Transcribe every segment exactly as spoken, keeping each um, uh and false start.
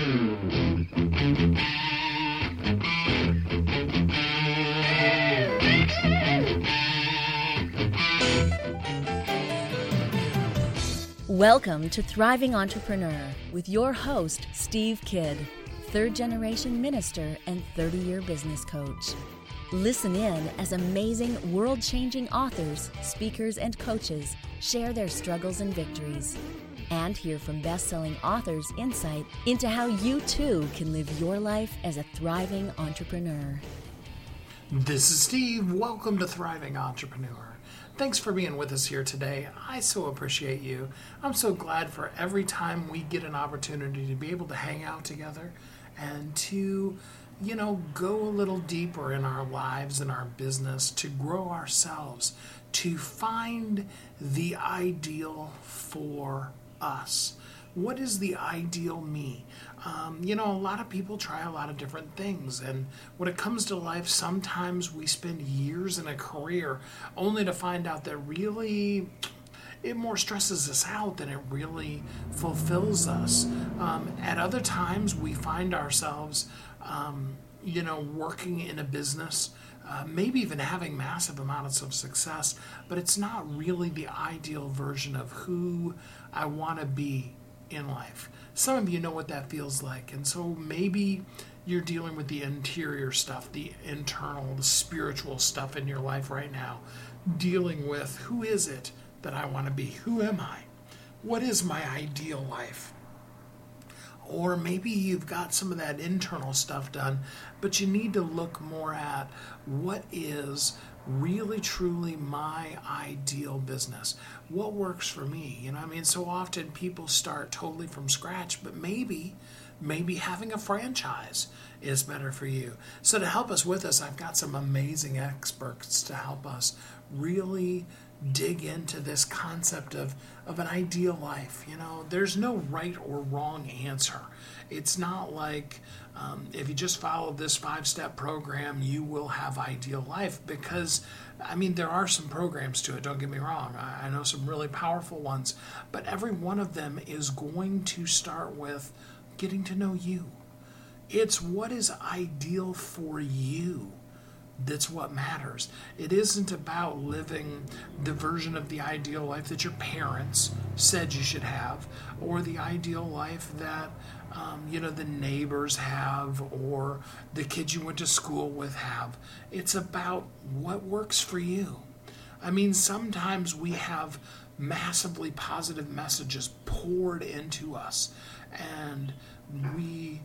Welcome to Thriving Entrepreneur with your host, Steve Kidd, third-generation minister and thirty-year business coach. Listen in as amazing, world-changing authors, speakers, and coaches share their struggles and victories. And hear from best-selling authors' insight into how you, too, can live your life as a thriving entrepreneur. This is Steve. Welcome to Thriving Entrepreneur. Thanks for being with us here today. I so appreciate you. I'm so glad for every time we get an opportunity to be able to hang out together and to, you know, go a little deeper in our lives and our business, to grow ourselves, to find the ideal for us. What is the ideal me? Um, you know, a lot of people try a lot of different things, and when it comes to life, sometimes we spend years in a career only to find out that really it more stresses us out than it really fulfills us. Um, at other times, we find ourselves, um, you know, working in a business, uh, maybe even having massive amounts of success, but it's not really the ideal version of who I want to be in life. Some of you know what that feels like, and so maybe you're dealing with the interior stuff, the internal, the spiritual stuff in your life right now, dealing with who is it that I want to be? Who am I? What is my ideal life? Or maybe you've got some of that internal stuff done, but you need to look more at what is really truly my ideal business. What works for me? You know, I mean, so often people start totally from scratch, but maybe, maybe having a franchise is better for you. So to help us with this, I've got some amazing experts to help us really dig into this concept of, of an ideal life. You know, there's no right or wrong answer. It's not like um, if you just follow this five-step program, you will have ideal life, because, I mean, there are some programs to it, don't get me wrong. I, I know some really powerful ones, but every one of them is going to start with getting to know you. It's what is ideal for you. That's what matters. It isn't about living the version of the ideal life that your parents said you should have, or the ideal life that um, you know the neighbors have, or the kids you went to school with have. It's about what works for you. I mean, sometimes we have massively positive messages poured into us, and we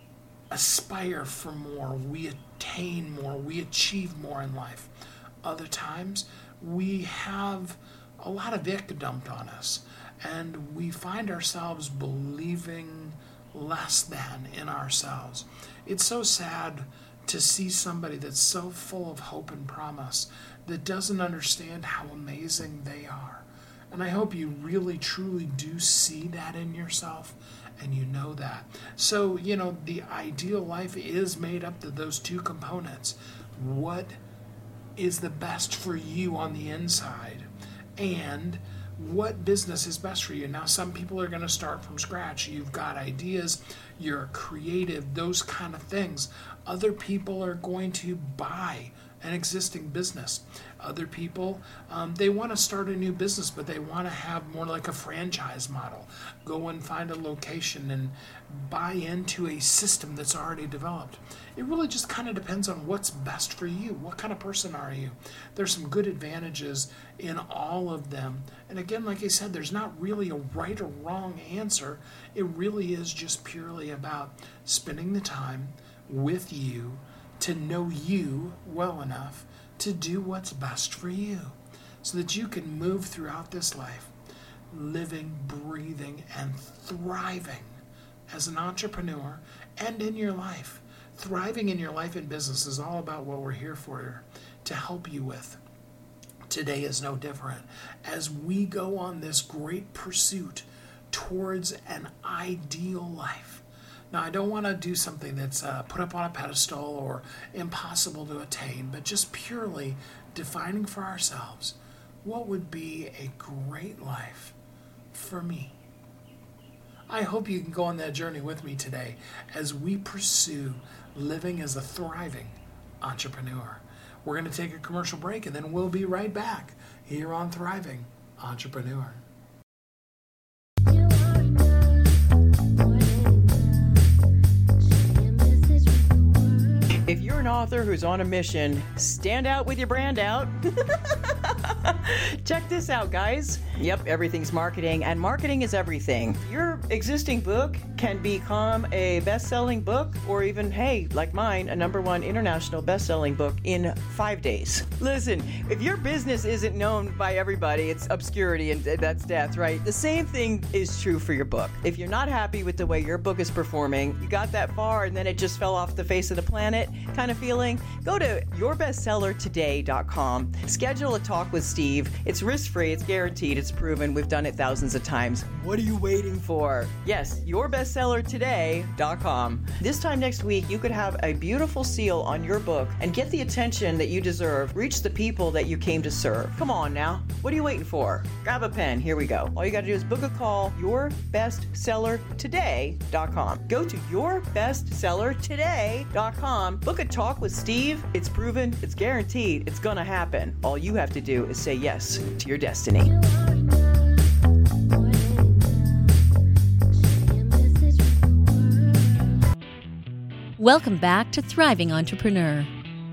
aspire for more, we attain more, we achieve more in life. Other times, we have a lot of ick dumped on us, and we find ourselves believing less than in ourselves. It's so sad to see somebody that's so full of hope and promise that doesn't understand how amazing they are. And I hope you really, truly do see that in yourself, and you know that. So, you know, the ideal life is made up of those two components. What is the best for you on the inside, and what business is best for you? Now, some people are going to start from scratch. You've got ideas, you're creative, those kind of things. Other people are going to buy an existing business. Other people, um, they want to start a new business, but they want to have more like a franchise model. Go and find a location and buy into a system that's already developed. It really just kind of depends on what's best for you. What kind of person are you? There's some good advantages in all of them. And again, like I said, there's not really a right or wrong answer. It really is just purely about spending the time with you to know you well enough to do what's best for you, so that you can move throughout this life living, breathing, and thriving as an entrepreneur and in your life. Thriving in your life and business is all about what we're here for to help you with. Today is no different. As we go on this great pursuit towards an ideal life. Now, I don't want to do something that's uh, put up on a pedestal or impossible to attain, but just purely defining for ourselves what would be a great life for me. I hope you can go on that journey with me today as we pursue living as a thriving entrepreneur. We're going to take a commercial break and then we'll be right back here on Thriving Entrepreneur. If you're an author who's on a mission, stand out with your brand out. Check this out, guys. Yep, everything's marketing, and marketing is everything. Your existing book can become a best-selling book, or even, hey, like mine, a number one international best-selling book in five days. Listen, if your business isn't known by everybody, it's obscurity, and that's death, right? The same thing is true for your book. If you're not happy with the way your book is performing, you got that far and then it just fell off the face of the planet kind of feeling, go to your bestseller today dot com. Schedule a talk with Steve. It's risk-free, it's guaranteed, it's proven. We've done it thousands of times. What are you waiting for? Yes, your bestseller today dot com. This time next week, you could have a beautiful seal on your book and get the attention that you deserve. Reach the people that you came to serve. Come on now. What are you waiting for? Grab a pen. Here we go. All you got to do is book a call, your bestseller today dot com. Go to your bestseller today dot com. Book a talk with Steve. It's proven, it's guaranteed, it's going to happen. All you have to do is say yes to your destiny. Welcome back to Thriving Entrepreneur.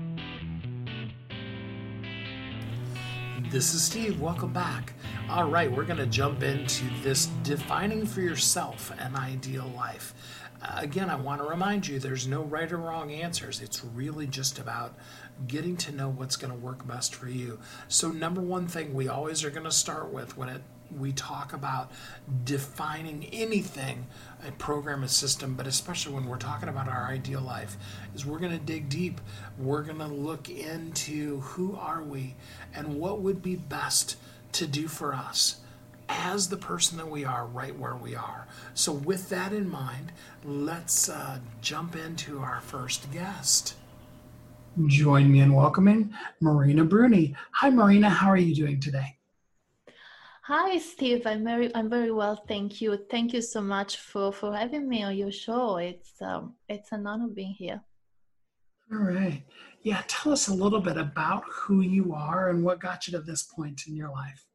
This is Steve. Welcome back. All right, we're going to jump into this defining for yourself an ideal life. Uh, again, I want to remind you there's no right or wrong answers. It's really just about getting to know what's going to work best for you. So number one thing we always are going to start with when it we talk about defining anything, a program, a system, but especially when we're talking about our ideal life, is we're going to dig deep. We're going to look into who are we and what would be best to do for us as the person that we are right where we are. So with that in mind, let's uh, jump into our first guest. Join me in welcoming Marina Bruni. Hi, Marina. How are you doing today? Hi, Steve. I'm very, I'm very well, thank you. Thank you so much for, for having me on your show. It's um, it's an honor being here. All right. Yeah, tell us a little bit about who you are and what got you to this point in your life.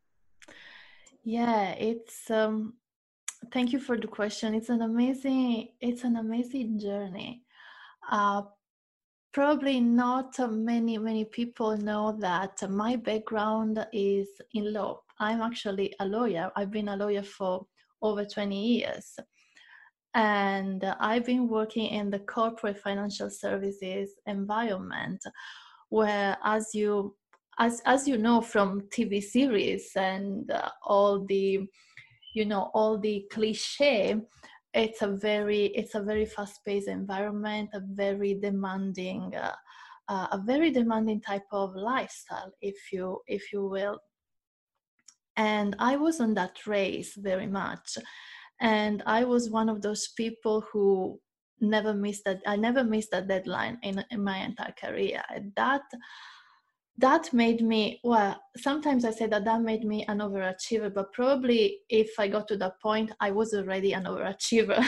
Yeah, it's um, thank you for the question. It's an amazing, it's an amazing journey. Uh, probably not many, many people know that my background is in law. I'm actually a lawyer. I've been a lawyer for over twenty years. And I've been working in the corporate financial services environment, where as you as as you know from T V series and uh, all the you know all the cliche, it's a very it's a very fast-paced environment, a very demanding uh, uh, a very demanding type of lifestyle, if you if you will. And I was on that race very much. And I was one of those people who never missed that. I never missed a deadline in, in my entire career. That, that made me, well, sometimes I say that that made me an overachiever, but probably if I got to that point, I was already an overachiever.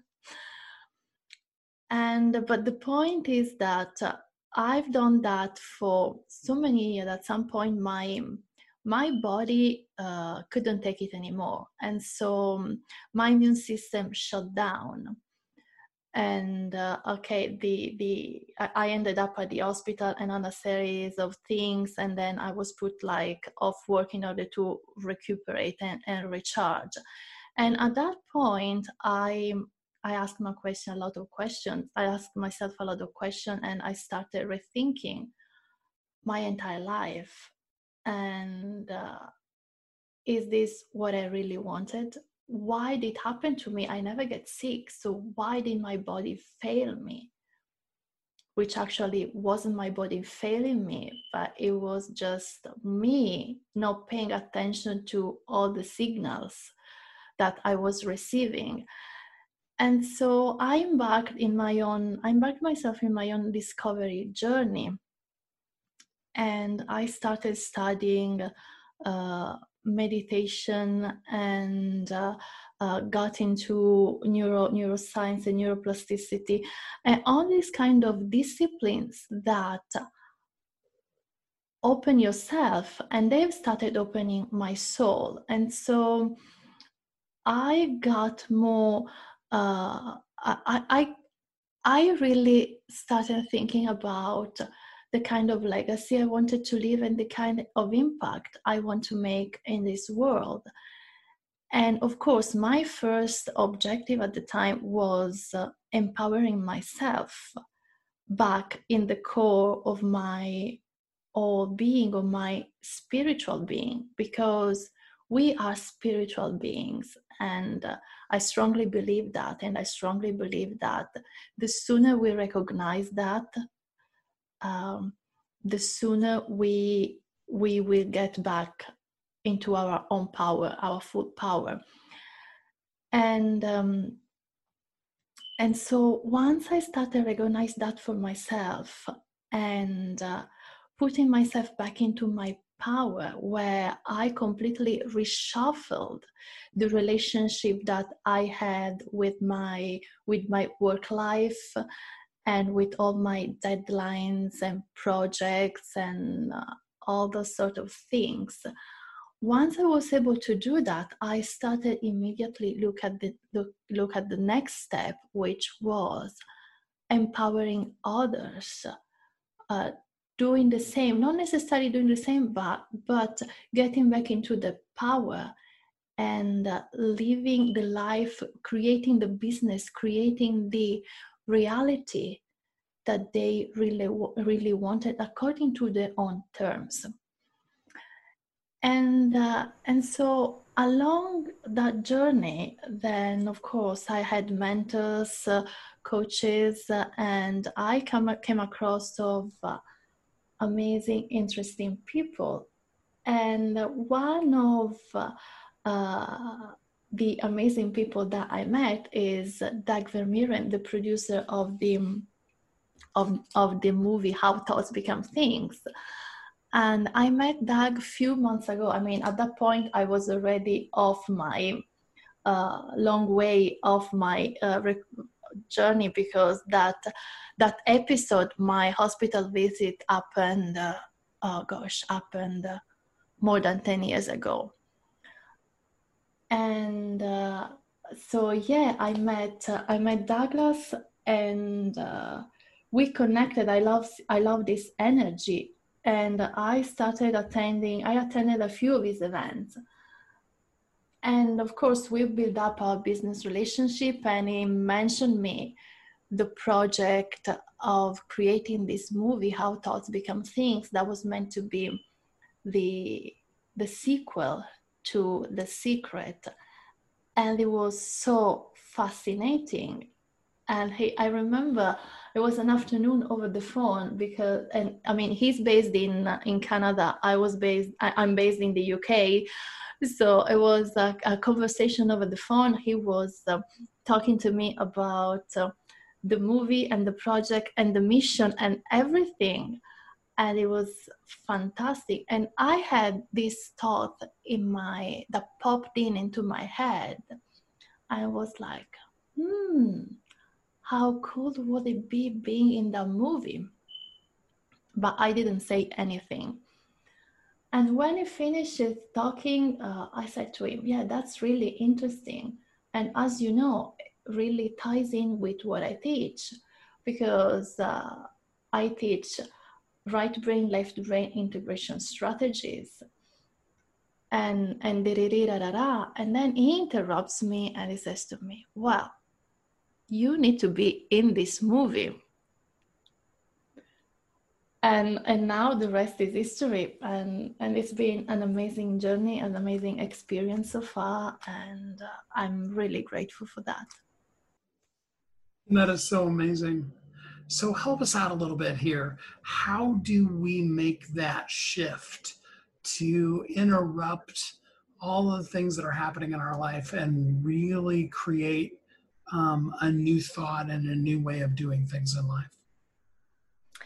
And, but the point is that uh, I've done that for so many years. At some point, my my body uh, couldn't take it anymore. And so um, my immune system shut down. And uh, okay, the the I ended up at the hospital and on a series of things. And then I was put like off work in order to recuperate and, and recharge. And at that point, I I asked my question, a lot of questions. I asked myself a lot of questions, and I started rethinking my entire life. And uh, is this what I really wanted? Why did it happen to me? I never get sick. So why did my body fail me? Which actually wasn't my body failing me, but it was just me not paying attention to all the signals that I was receiving. And so I embarked in my own, I embarked myself in my own discovery journey. And I started studying uh, meditation and uh, uh, got into neuro neuroscience and neuroplasticity, and all these kind of disciplines that open yourself, and they've started opening my soul. And so I got more, uh, I, I, I really started thinking about the kind of legacy I wanted to leave and the kind of impact I want to make in this world. And of course, my first objective at the time was uh, empowering myself back in the core of my or being, or my spiritual being, because we are spiritual beings. And uh, I strongly believe that. And I strongly believe that the sooner we recognize that, um, the sooner we, we will get back into our own power, our full power. And, um, and so once I started to recognize that for myself, and uh, putting myself back into my power, where I completely reshuffled the relationship that I had with my with my work life and with all my deadlines and projects and uh, all those sort of things. Once I was able to do that, I started immediately look at the look, look at the next step, which was empowering others, uh, doing the same, not necessarily doing the same, but, but getting back into the power and uh, living the life, creating the business, creating the reality that they really, really wanted according to their own terms. And, uh, and so along that journey, then of course I had mentors, uh, coaches, uh, and I come, came across of uh, amazing, interesting people. And one of uh, uh, the amazing people that I met is Doug Vermeuren, the producer of the of, of the movie How Thoughts Become Things. And I met Doug a few months ago. I mean, at that point, I was already off my uh, long way off my uh, rec- journey, because that that episode, my hospital visit, happened, uh, oh gosh, happened uh, more than ten years ago. And uh, so, yeah, I met uh, I met Douglas, and uh, we connected. I love I love this energy. And I started attending, I attended a few of his events. And of course, we built up our business relationship, and he mentioned me the project of creating this movie, How Thoughts Become Things, that was meant to be the, the sequel to The Secret. And it was so fascinating. And he, I remember it was an afternoon over the phone, because, and I mean, he's based in in Canada. I was based, I, I'm based in the U K. So it was a, a conversation over the phone. He was uh, talking to me about uh, the movie and the project and the mission and everything. And it was fantastic. And I had this thought in my, that popped in into my head. I was like, hmm, how cool would it be being in that movie? But I didn't say anything. And when he finishes talking, uh, I said to him, yeah, that's really interesting. And as you know, it really ties in with what I teach, because uh, I teach right brain, left brain integration strategies. And, and, and then he interrupts me and he says to me, well, you need to be in this movie. And and now the rest is history. And, and it's been an amazing journey, an amazing experience so far. And uh, I'm really grateful for that. That is so amazing. So help us out a little bit here. How do we make that shift to interrupt all of the things that are happening in our life and really create um, a new thought and a new way of doing things in life?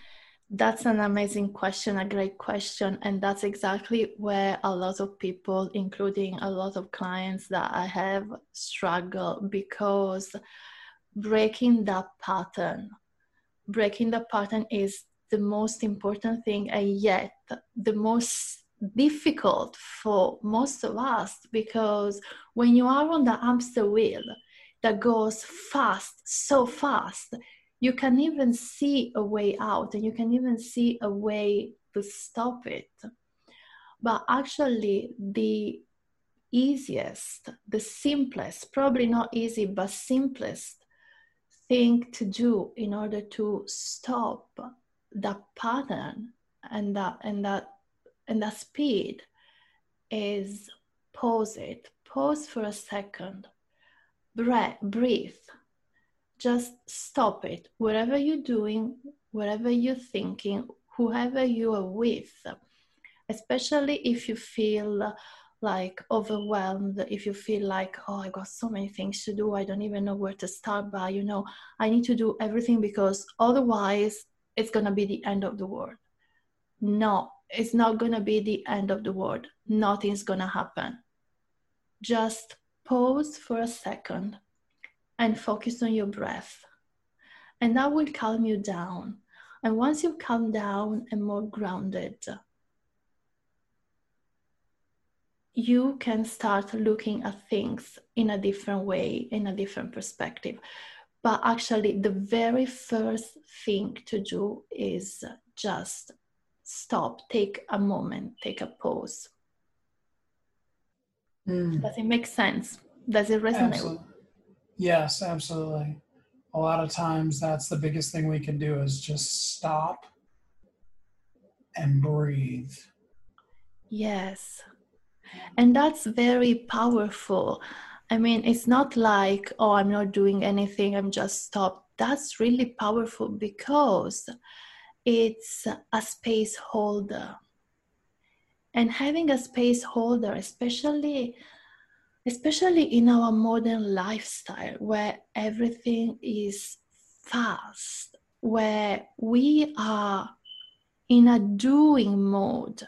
That's an amazing question, a great question. And that's exactly where a lot of people, including a lot of clients that I have, struggle, because breaking that pattern, breaking the pattern is the most important thing, and yet the most difficult for most of us, because when you are on the hamster wheel that goes fast, so fast, you can even see a way out and you can even see a way to stop it. But actually, the easiest, the simplest, probably not easy, but simplest thing to do in order to stop that pattern and that and that and that speed is pause it. Pause for a second. Breath, breathe. Just stop it. Whatever you're doing, whatever you're thinking, whoever you are with, especially if you feel like overwhelmed, if you feel like, oh, I got so many things to do, I don't even know where to start by, you know, I need to do everything because otherwise it's going to be the end of the world. No, it's not going to be the end of the world. Nothing's going to happen. Just pause for a second and focus on your breath. And that will calm you down. And once you calm down and more grounded, you can start looking at things in a different way, in a different perspective. But actually, the very first thing to do is just stop, take a moment, take a pause. Mm. Does it make sense? Does it resonate? Absolutely. Yes, absolutely. A lot of times that's the biggest thing we can do is just stop and breathe. Yes. And that's very powerful. I mean, it's not like, oh, I'm not doing anything, I'm just stopped. That's really powerful because it's a space holder. And having a space holder, especially, especially in our modern lifestyle where everything is fast, where we are in a doing mode,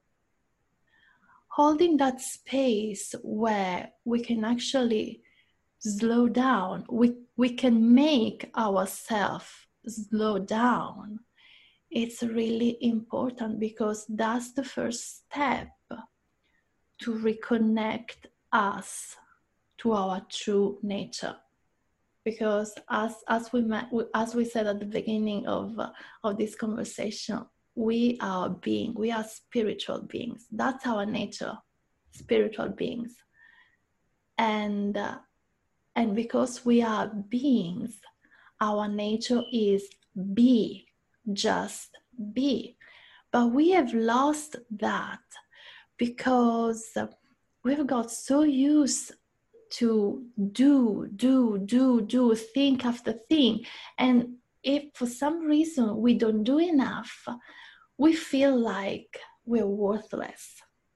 holding that space where we can actually slow down, we, we can make ourselves slow down. It's really important because that's the first step to reconnect us to our true nature. Because as as we met, as we said at the beginning of uh, of this conversation, we are a being, we are spiritual beings. That's our nature, spiritual beings. And uh, and because we are beings, our nature is be, just be. But we have lost that because we've got so used to do, do, do, do, think after thing. And if for some reason we don't do enough, we feel like we're worthless.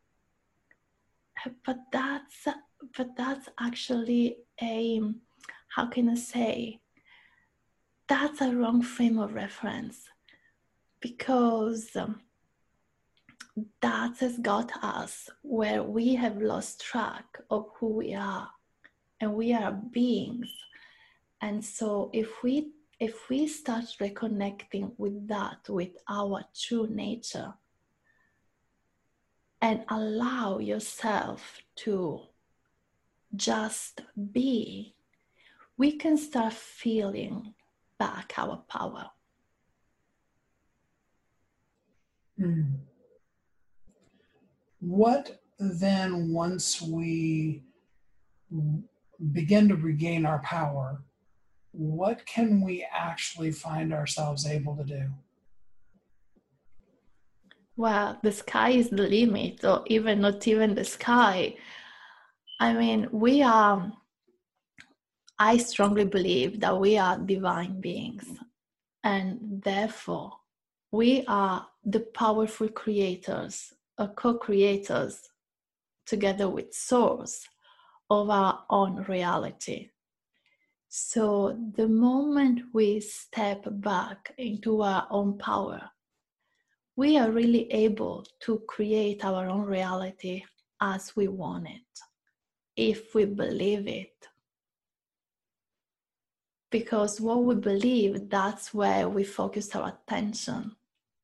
But that's, but that's actually a, how can I say, that's a wrong frame of reference, because um, that has got us where we have lost track of who we are, and we are beings. And so if we if we start reconnecting with that, with our true nature, and allow yourself to just be, we can start feeling back our power. Mm. What then, once we begin to regain our power, what can we actually find ourselves able to do? Well, the sky is the limit, or even not even the sky. I mean, we are, I strongly believe that we are divine beings, and therefore we are the powerful creators, or co-creators, together with Source, of our own reality. So the moment we step back into our own power, we are really able to create our own reality as we want it, if we believe it. Because what we believe, that's where we focus our attention.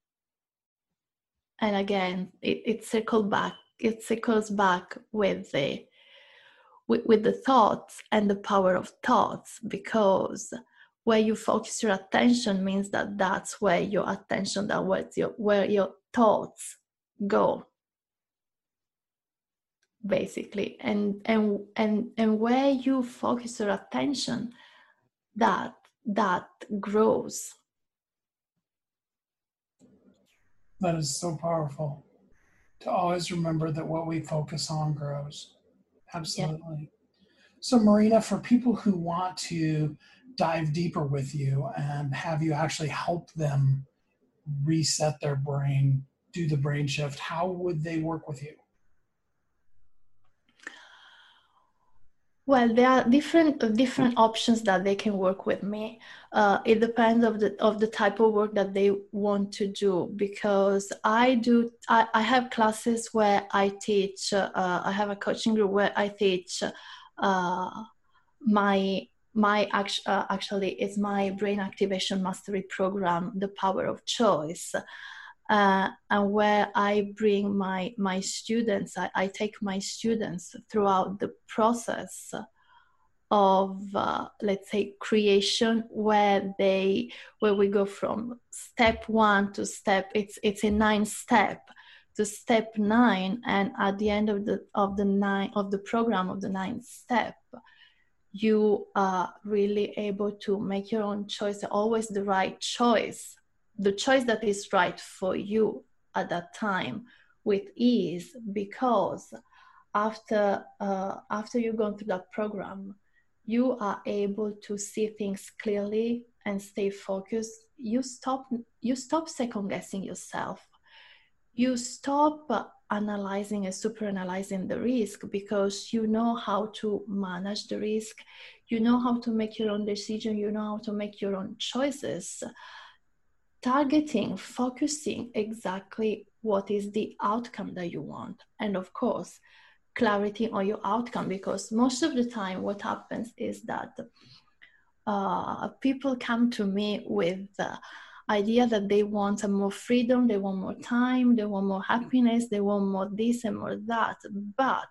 And again, it, it circles back, it circles back with the with, with the thoughts and the power of thoughts, because where you focus your attention means that that's where your attention, that where your, where your thoughts go, basically. And and and and where you focus your attention, that that grows. That is so powerful, to always remember that what we focus on grows. Absolutely. Yeah. So Marina, for people who want to dive deeper with you and have you actually help them reset their brain, do the brain shift, how would they work with you? Well, there are different different options that they can work with me. Uh, it depends of the of the type of work that they want to do, because I do I, I have classes where I teach. Uh, I have a coaching group where I teach. Uh, my my act, uh, actually it's my brain activation mastery program, The Power of Choice. Uh, and where I bring my my students, I, I take my students throughout the process of uh, let's say creation, where they where we go from step one to step it's it's a nine step to step nine, and at the end of the of the nine of the program of the ninth step, you are really able to make your own choice, always the right choice, the choice that is right for you at that time, with ease. Because after uh, after you've gone through that program, you are able to see things clearly and stay focused. You stop you stop second guessing yourself. You stop uh, analyzing and super analyzing the risk, because you know how to manage the risk. You know how to make your own decision. You know how to make your own choices, targeting, focusing exactly what is the outcome that you want. And of course, clarity on your outcome, because most of the time what happens is that uh, people come to me with the idea that they want more freedom, they want more time, they want more happiness, they want more this and more that, but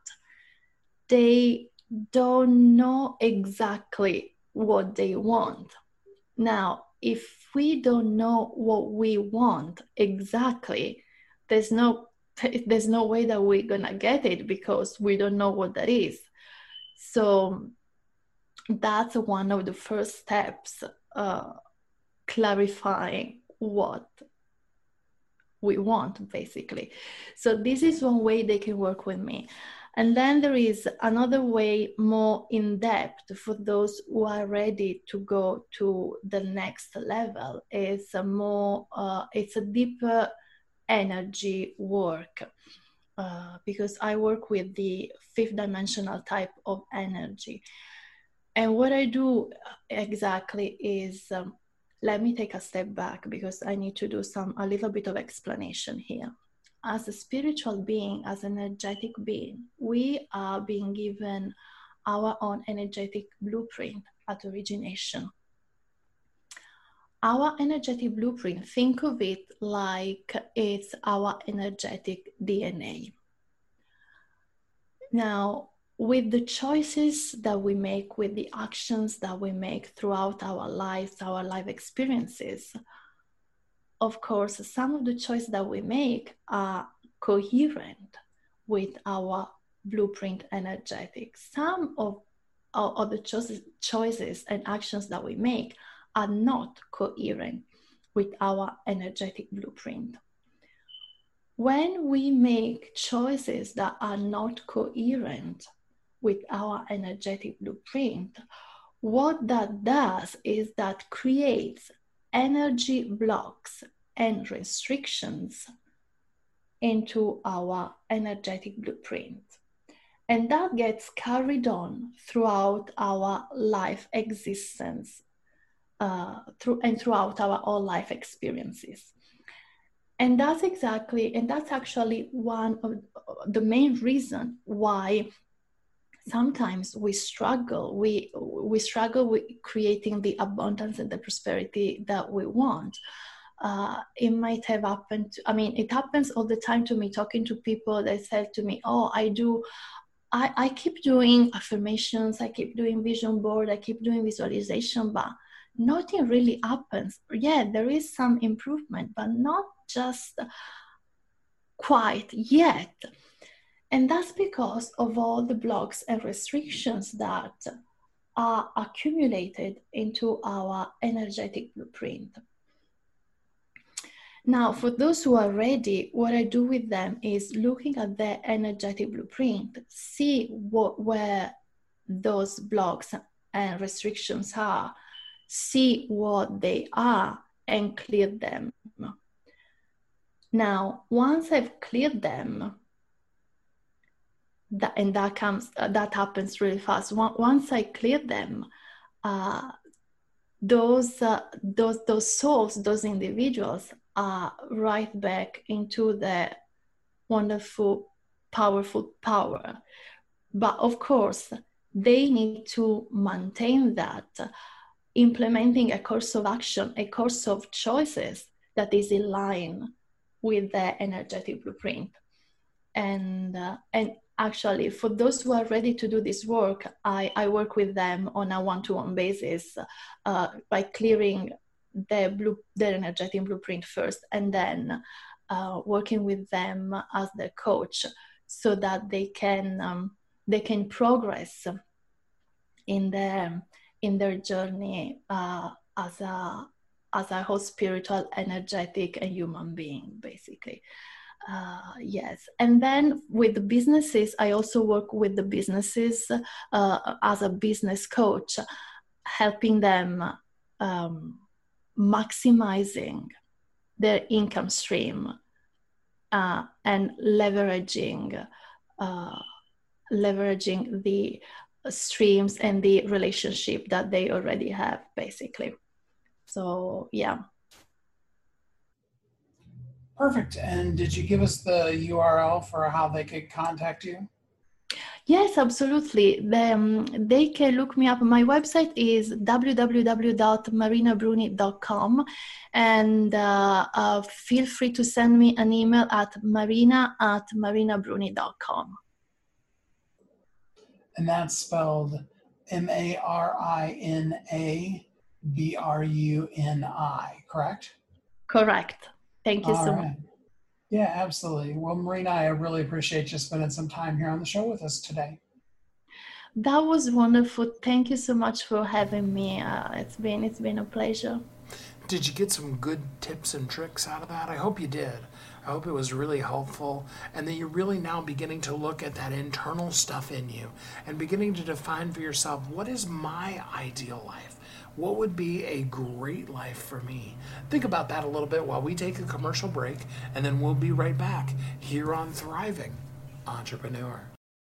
they don't know exactly what they want. Now, if we don't know what we want exactly, there's no there's no way that we're gonna get it, because we don't know what that is. So that's one of the first steps, uh, clarifying what we want, basically. So this is one way they can work with me. And then there is another way, more in depth, for those who are ready to go to the next level. It's a more, uh, it's a deeper energy work, uh, because I work with the fifth dimensional type of energy. And what I do exactly is, um, let me take a step back, because I need to do some a little bit of explanation here. As a spiritual being, as an energetic being, we are being given our own energetic blueprint at origination. Our energetic blueprint, think of it like it's our energetic D N A. Now, with the choices that we make, with the actions that we make throughout our lives, our life experiences, of course, some of the choices that we make are coherent with our blueprint energetic. Some of, of the choices, choices and actions that we make are not coherent with our energetic blueprint. When we make choices that are not coherent with our energetic blueprint, what that does is that creates energy blocks and restrictions into our energetic blueprint. And that gets carried on throughout our life existence, uh, through, and throughout our all life experiences. And that's exactly, and that's actually one of the main reason why sometimes we struggle. We we struggle with creating the abundance and the prosperity that we want. Uh, it might have happened. To, I mean, it happens all the time to me. Talking to people, they said to me, "Oh, I do. I, I keep doing affirmations. I keep doing vision board. I keep doing visualization, but nothing really happens. Yeah, there is some improvement, but not just quite yet." And that's because of all the blocks and restrictions that are accumulated into our energetic blueprint. Now, for those who are ready, what I do with them is looking at their energetic blueprint, see what, where those blocks and restrictions are, see what they are, and clear them. Now, once I've cleared them, that, and that comes, uh, that happens really fast. Once I clear them, uh, those uh, those those souls, those individuals, are right back into the wonderful, powerful power. But of course, they need to maintain that, implementing a course of action, a course of choices that is in line with their energetic blueprint. And uh, and actually, for those who are ready to do this work, I, I work with them on a one-to-one basis uh, by clearing their, blue, their energetic blueprint first, and then uh, working with them as their coach so that they can um, they can progress in their in their journey uh, as a as a whole spiritual, energetic, and human being, basically. Uh, yes. And then with the businesses, I also work with the businesses uh, as a business coach, helping them um, maximizing their income stream uh, and leveraging uh, leveraging the streams and the relationship that they already have, basically. So, yeah. Perfect. And did you give us the U R L for how they could contact you? Yes, absolutely. They, um, they can look me up. My website is w w w dot marina bruni dot com, and uh, uh, feel free to send me an email at marina at marina bruni dot com. And that's spelled M A R I N A B R U N I, correct? Correct. Thank you All so right. much. Yeah, absolutely. Well, Marina, I really appreciate you spending some time here on the show with us today. That was wonderful. Thank you so much for having me. Uh, it's been it's been a pleasure. Did you get some good tips and tricks out of that? I hope you did. I hope it was really helpful, and that you're really now beginning to look at that internal stuff in you and beginning to define for yourself, what is my ideal life? What would be a great life for me? Think about that a little bit while we take a commercial break, and then we'll be right back here on Thriving Entrepreneur.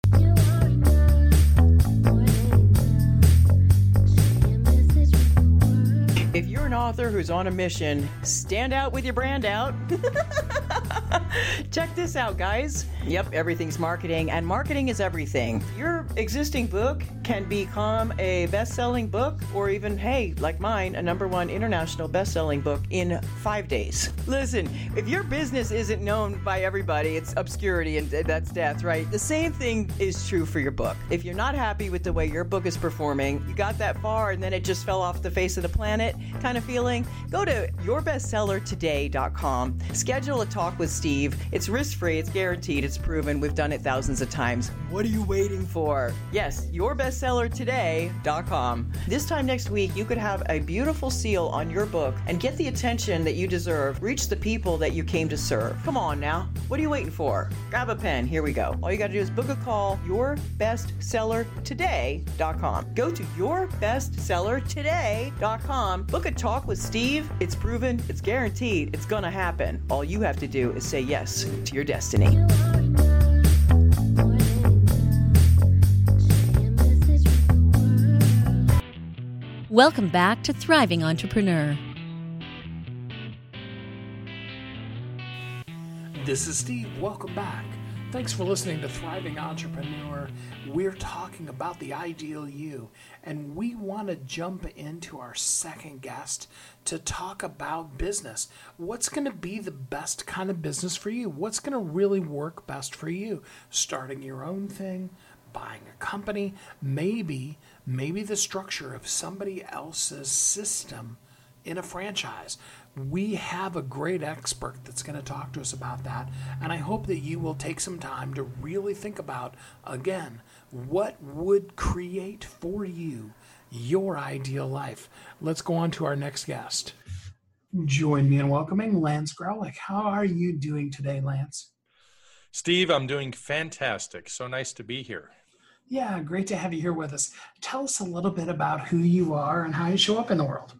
If you're an author who's on a mission, stand out with your brand out. Check this out, guys. Yep, everything's marketing, and marketing is everything. Your existing book can become a best-selling book, or even, hey, like mine, a number one international best-selling book in five days. Listen, if your business isn't known by everybody, it's obscurity, and that's death, right? The same thing is true for your book. If you're not happy with the way your book is performing, you got that far and then it just fell off the face of the planet kind of feeling, go to your bestseller today dot com. Schedule a talk with Steve. It's risk-free, it's guaranteed, it's proven. We've done it thousands of times. What are you waiting for? Yes, your bestseller today dot com. This time next week, you could have a beautiful seal on your book and get the attention that you deserve. Reach the people that you came to serve. Come on now. What are you waiting for? Grab a pen. Here we go. All you got to do is book a call. your bestseller today dot com. Go to your bestseller today dot com. Book a talk with Steve. It's proven. It's guaranteed. It's going to happen. All you have to do is say yes to your destiny. Welcome back to Thriving Entrepreneur. This is Steve. Welcome back. Thanks for listening to Thriving Entrepreneur. We're talking about the ideal you, and we want to jump into our second guest to talk about business. What's going to be the best kind of business for you? What's going to really work best for you? Starting your own thing, buying a company, maybe, maybe the structure of somebody else's system in a franchise. We have a great expert that's going to talk to us about that, and I hope that you will take some time to really think about, again, what would create for you your ideal life. Let's go on to our next guest. Join me in welcoming Lance Graulich. How are you doing today, Lance? Steve, I'm doing fantastic. So nice to be here. Yeah, great to have you here with us. Tell us a little bit about who you are and how you show up in the world.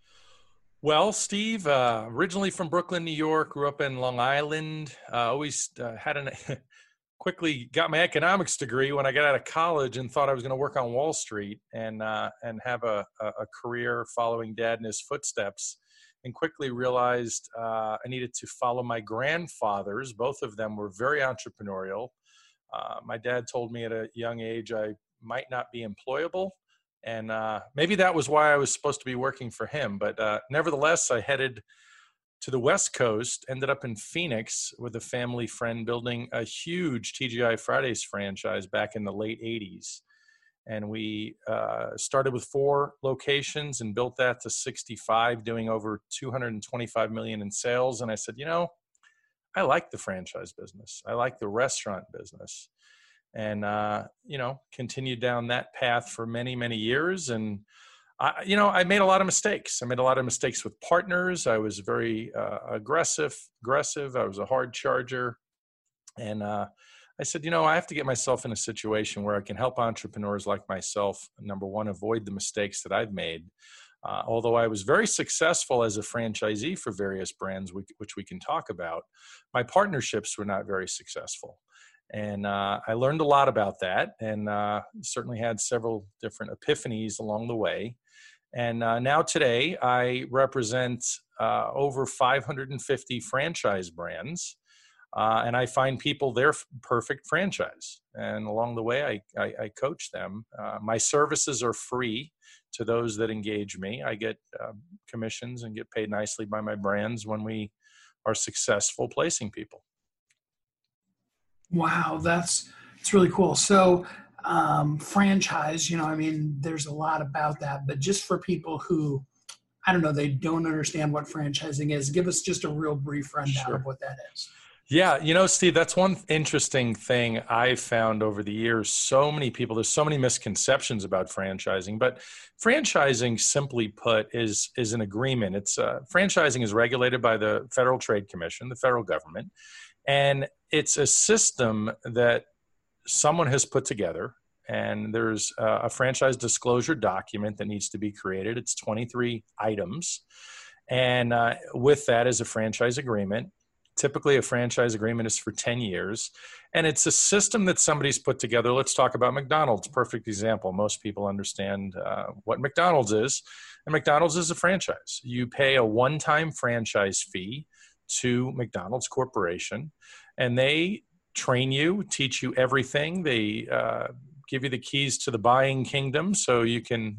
Well, Steve, uh, originally from Brooklyn, New York, grew up in Long Island, uh, always uh, had an, quickly got my economics degree when I got out of college and thought I was going to work on Wall Street and, uh, and have a, a career following Dad in his footsteps, and quickly realized uh, I needed to follow my grandfathers. Both of them were very entrepreneurial. Uh, my dad told me at a young age I might not be employable. And uh, maybe that was why I was supposed to be working for him. But uh, nevertheless, I headed to the West Coast, ended up in Phoenix with a family friend building a huge T G I Fridays franchise back in the late eighties. And we uh, started with four locations and built that to sixty-five, doing over two hundred twenty-five million in sales. And I said, you know, I like the franchise business. I like the restaurant business. And, uh, you know, continued down that path for many, many years. And, I, you know, I made a lot of mistakes. I made a lot of mistakes with partners. I was very uh, aggressive, aggressive. I was a hard charger. And uh, I said, you know, I have to get myself in a situation where I can help entrepreneurs like myself, number one, avoid the mistakes that I've made. Uh, although I was very successful as a franchisee for various brands, which, which we can talk about, my partnerships were not very successful. And uh, I learned a lot about that, and uh, certainly had several different epiphanies along the way. And uh, now today, I represent uh, over five hundred fifty franchise brands, uh, and I find people their f- perfect franchise. And along the way, I, I, I coach them. Uh, my services are free to those that engage me. I get uh, commissions and get paid nicely by my brands when we are successful placing people. Wow, that's it's really cool. So um, franchise, you know, I mean, there's a lot about that, but just for people who, I don't know, they don't understand what franchising is, give us just a real brief rundown Sure. of what that is. Yeah, you know, Steve, that's one interesting thing I've found over the years. So many people, there's so many misconceptions about franchising, but franchising, simply put, is is an agreement. It's uh, franchising is regulated by the Federal Trade Commission, the federal government, and it's a system that someone has put together. And there's a, a franchise disclosure document that needs to be created. It's twenty-three items, and uh, with that is a franchise agreement. Typically, a franchise agreement is for ten years, and it's a system that somebody's put together. Let's talk about McDonald's. Perfect example. Most people understand uh, what McDonald's is, and McDonald's is a franchise. You pay a one-time franchise fee to McDonald's Corporation, and they train you, teach you everything. They uh, give you the keys to the buying kingdom so you can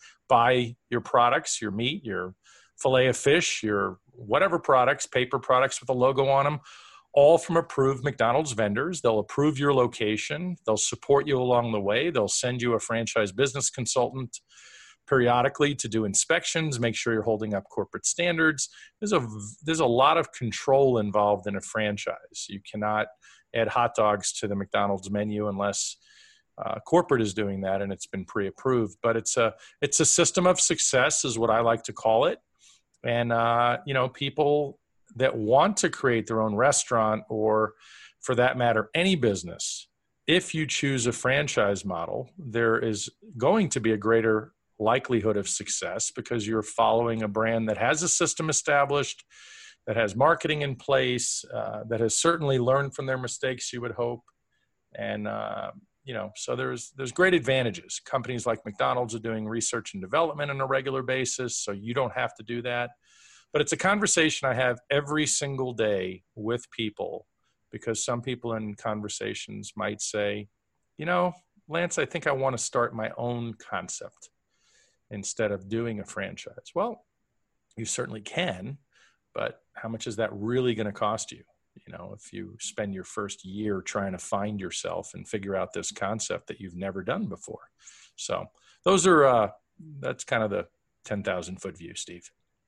buy your products, your meat, your filet of fish, your whatever products, paper products with a logo on them, all from approved McDonald's vendors. They'll approve your location. They'll support you along the way. They'll send you a franchise business consultant periodically to do inspections, make sure you're holding up corporate standards. There's a, there's a lot of control involved in a franchise. You cannot add hot dogs to the McDonald's menu unless uh, corporate is doing that and it's been pre-approved. But it's a, it's a system of success is what I like to call it. And, uh, you know, people that want to create their own restaurant, or for that matter, any business, if you choose a franchise model, there is going to be a greater likelihood of success because you're following a brand that has a system established, that has marketing in place, uh, that has certainly learned from their mistakes, you would hope. And, uh, you know, so there's there's great advantages. Companies like McDonald's are doing research and development on a regular basis, so you don't have to do that. But it's a conversation I have every single day with people because some people in conversations might say, you know, Lance, I think I want to start my own concept instead of doing a franchise. Well, you certainly can, but how much is that really going to cost you? You know, if you spend your first year trying to find yourself and figure out this concept that you've never done before. So those are, uh, that's kind of the ten thousand foot view, Steve.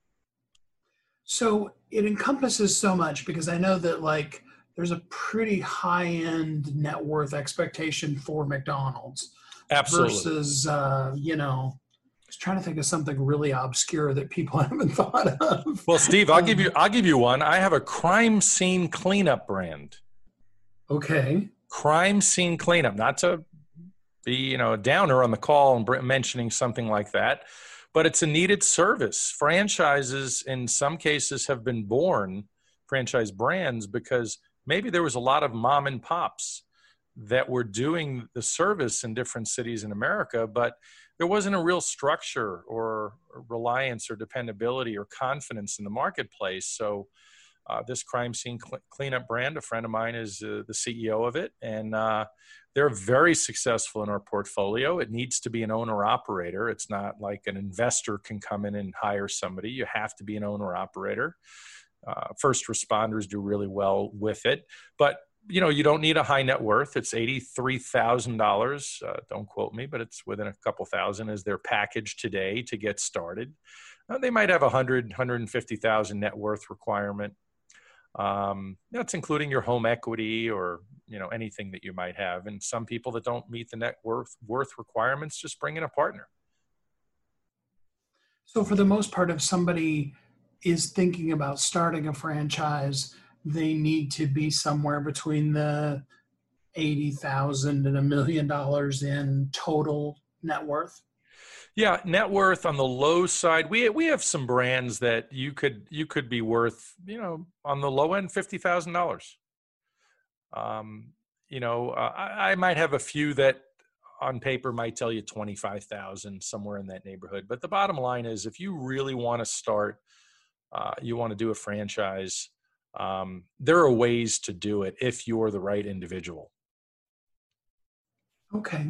So it encompasses so much, because I know that like there's a pretty high end net worth expectation for McDonald's. Absolutely. Versus, uh, you know, I was trying to think of something really obscure that people haven't thought of. Well, Steve, I'll um, give you, I'll give you one. I have a crime scene cleanup brand. Okay. Crime scene cleanup, not to be, you know, a downer on the call and mentioning something like that, but it's a needed service. Franchises in some cases have been born, franchise brands, because maybe there was a lot of mom and pops that were doing the service in different cities in America, but there wasn't a real structure or reliance or dependability or confidence in the marketplace. So uh, this crime scene cl- cleanup brand, a friend of mine is uh, the C E O of it, and uh, they're very successful in our portfolio. It needs to be an owner-operator. It's not like an investor can come in and hire somebody. You have to be an owner-operator. Uh, first responders do really well with it, but you know, you don't need a high net worth. It's eighty-three thousand dollars. Uh, don't quote me, but it's within a couple thousand is their package today to get started. Uh, they might have a hundred, one hundred fifty thousand net worth requirement. Um, that's including your home equity or, you know, anything that you might have. And some people that don't meet the net worth worth requirements, just bring in a partner. So for the most part, if somebody is thinking about starting a franchise, they need to be somewhere between the eighty thousand and a million dollars in total net worth. Yeah, net worth on the low side. We we have some brands that you could you could be worth, you know, on the low end fifty thousand dollars. Um, you know, uh, I, I might have a few that on paper might tell you twenty-five thousand, somewhere in that neighborhood. But the bottom line is, if you really want to start, uh, you want to do a franchise. Um, there are ways to do it if you're the right individual. Okay.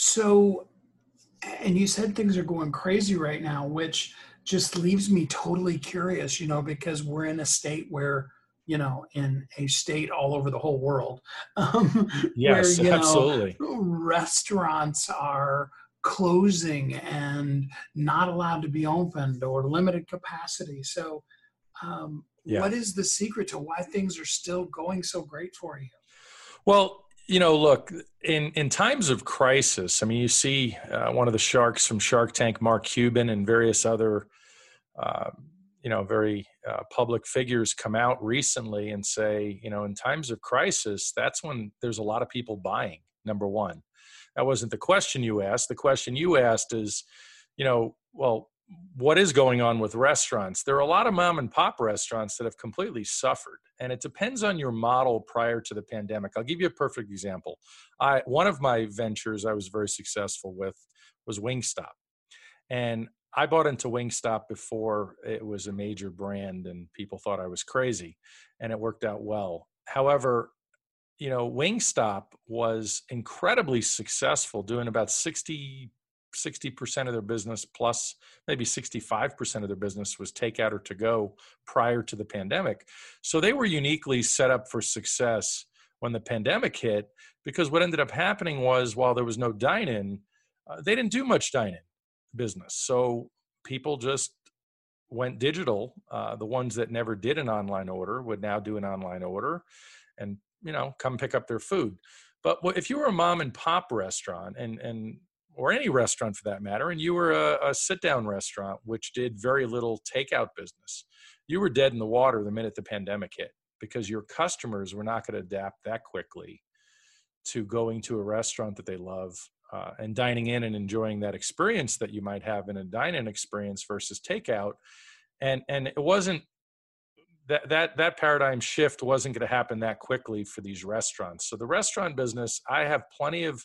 So, and you said things are going crazy right now, which just leaves me totally curious, you know, because we're in a state where, you know, in a state all over the whole world, um, yes, where, you absolutely. know, restaurants are closing and not allowed to be opened or limited capacity. So, um, yeah. What is the secret to why things are still going so great for you? Well, you know, look, in, in times of crisis, I mean, you see uh, one of the sharks from Shark Tank, Mark Cuban, and various other, uh, you know, very uh, public figures come out recently and say, you know, in times of crisis, that's when there's a lot of people buying, number one. That wasn't the question you asked. The question you asked is, you know, well, what is going on with restaurants? There are a lot of mom and pop restaurants that have completely suffered, and it depends on your model prior to the pandemic. I'll give you a perfect example. I, one of my ventures I was very successful with was Wingstop, and I bought into Wingstop before it was a major brand and people thought I was crazy, and it worked out well. However, you know, Wingstop was incredibly successful, doing about sixty percent of their business, plus maybe sixty-five percent of their business was takeout or to go prior to the pandemic. So they were uniquely set up for success when the pandemic hit, because what ended up happening was, while there was no dine-in, uh, they didn't do much dine-in business. So people just went digital. Uh, the ones that never did an online order would now do an online order and, you know, come pick up their food. But if you were a mom and pop restaurant, and, and or any restaurant for that matter, and you were a, a sit-down restaurant, which did very little takeout business, you were dead in the water the minute the pandemic hit, because your customers were not going to adapt that quickly to going to a restaurant that they love uh, and dining in and enjoying that experience that you might have in a dine-in experience versus takeout. And and it wasn't, that that that paradigm shift wasn't going to happen that quickly for these restaurants. So the restaurant business, I have plenty of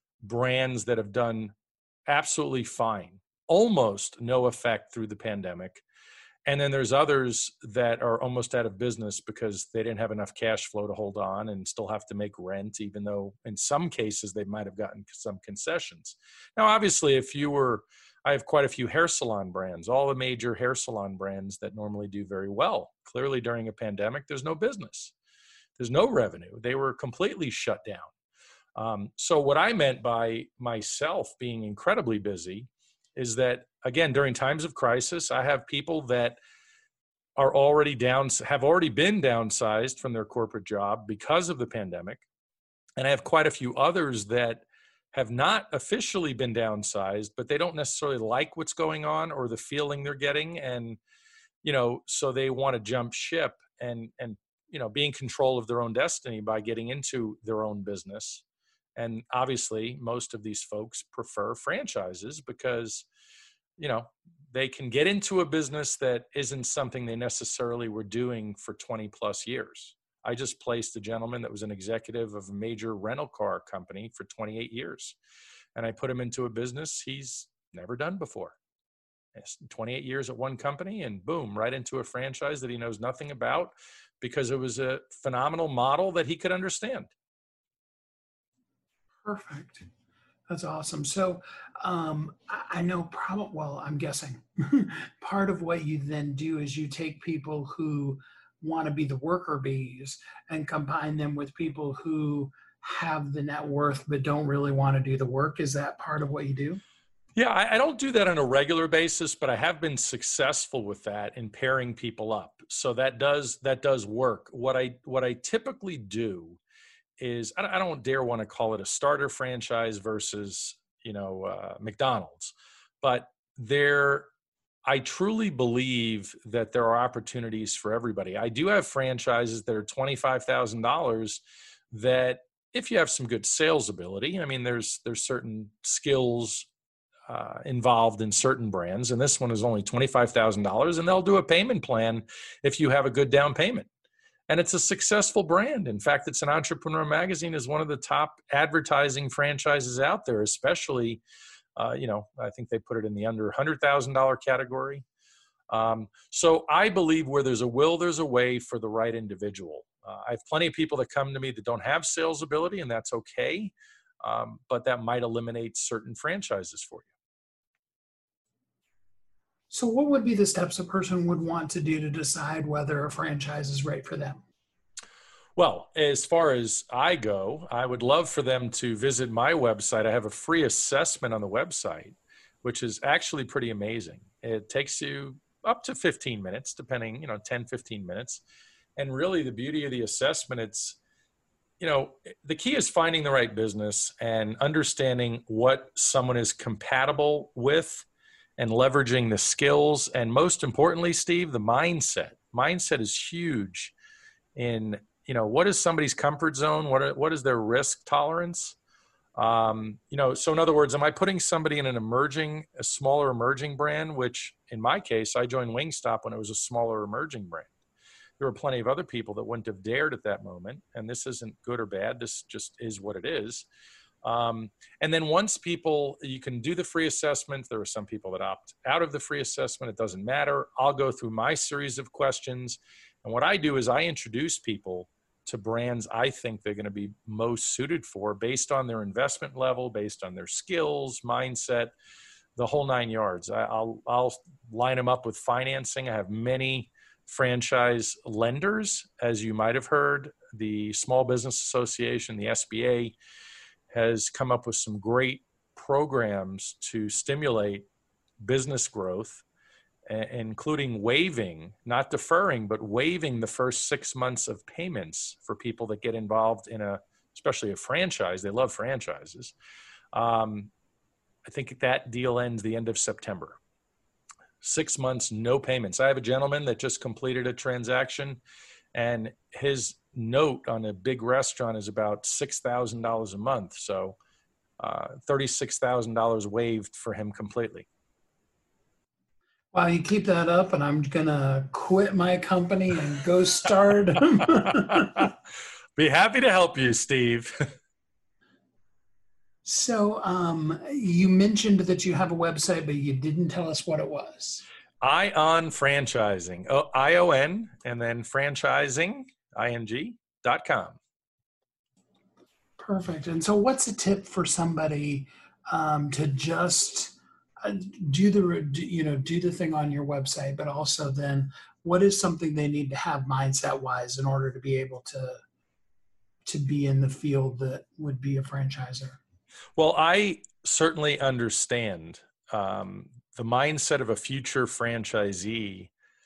brands that have done absolutely fine, almost no effect through the pandemic. And then there's others that are almost out of business because they didn't have enough cash flow to hold on and still have to make rent, even though in some cases they might have gotten some concessions. Now, obviously, if you were, I have quite a few hair salon brands, all the major hair salon brands that normally do very well. Clearly, during a pandemic, there's no business. There's no revenue. They were completely shut down. Um, so what I meant by myself being incredibly busy is that, again, during times of crisis, I have people that are already down, have already been downsized from their corporate job because of the pandemic. And I have quite a few others that have not officially been downsized, but they don't necessarily like what's going on or the feeling they're getting. And, you know, so they want to jump ship and, and, you know, be in control of their own destiny by getting into their own business. And obviously, most of these folks prefer franchises because, you know, they can get into a business that isn't something they necessarily were doing for twenty plus years. I just placed a gentleman that was an executive of a major rental car company for twenty-eight years. And I put him into a business he's never done before. twenty-eight years at one company and boom, right into a franchise that he knows nothing about because it was a phenomenal model that he could understand. Perfect. That's awesome. So um, I, I know probably, well, I'm guessing part of what you then do is you take people who want to be the worker bees and combine them with people who have the net worth but don't really want to do the work. Is that part of what you do? Yeah, I, I don't do that on a regular basis, but I have been successful with that in pairing people up. So that does that does work. What I what I typically do is I don't, I don't dare want to call it a starter franchise versus you know uh, McDonald's, but there. I truly believe that there are opportunities for everybody. I do have franchises that are twenty-five thousand dollars that if you have some good sales ability, I mean, there's there's certain skills uh, involved in certain brands, and this one is only twenty-five thousand dollars, and they'll do a payment plan if you have a good down payment. And it's a successful brand. In fact, it's an Entrepreneur Magazine is one of the top advertising franchises out there, especially Uh, you know, I think they put it in the under one hundred thousand dollars category. Um, so I believe where there's a will, there's a way for the right individual. Uh, I have plenty of people that come to me that don't have sales ability, and that's okay. Um, but that might eliminate certain franchises for you. So what would be the steps a person would want to do to decide whether a franchise is right for them? Well, as far as I go, I would love for them to visit my website. I have a free assessment on the website, which is actually pretty amazing. It takes you up to fifteen minutes, depending, you know, ten, fifteen minutes. And really the beauty of the assessment, it's, you know, the key is finding the right business and understanding what someone is compatible with and leveraging the skills. And most importantly, Steve, the mindset. Mindset is huge in, you know, what is somebody's comfort zone? What are, what is their risk tolerance? Um, you know, so in other words, am I putting somebody in an emerging, a smaller emerging brand, which in my case, I joined Wingstop when it was a smaller emerging brand. There were plenty of other people that wouldn't have dared at that moment. And this isn't good or bad. This just is what it is. Um, and then once people, you can do the free assessment. There are some people that opt out of the free assessment. It doesn't matter. I'll go through my series of questions. And what I do is I introduce people to brands I think they're going to be most suited for based on their investment level, based on their skills, mindset, the whole nine yards. I, I'll, I'll line them up with financing. I have many franchise lenders, as you might have heard. The Small Business Association, the S B A, has come up with some great programs to stimulate business growth, including waiving, not deferring, but waiving the first six months of payments for people that get involved in a, especially a franchise. They love franchises. Um, I think that deal ends the end of September. Six months, no payments. I have a gentleman that just completed a transaction, and his note on a big restaurant is about six thousand dollars a month. So uh, thirty-six thousand dollars waived for him completely. Wow, you keep that up and I'm going to quit my company and go start. Be happy to help you, Steve. So um, you mentioned that you have a website, but you didn't tell us what it was. Ion Franchising, oh, I O N, and then franchising, I N G, dot com. Perfect. And so what's a tip for somebody um, to just uh, do the, you know, do the thing on your website, but also then what is something they need to have mindset wise in order to be able to, to be in the field that would be a franchisor? Well, I certainly understand um, the mindset of a future franchisee.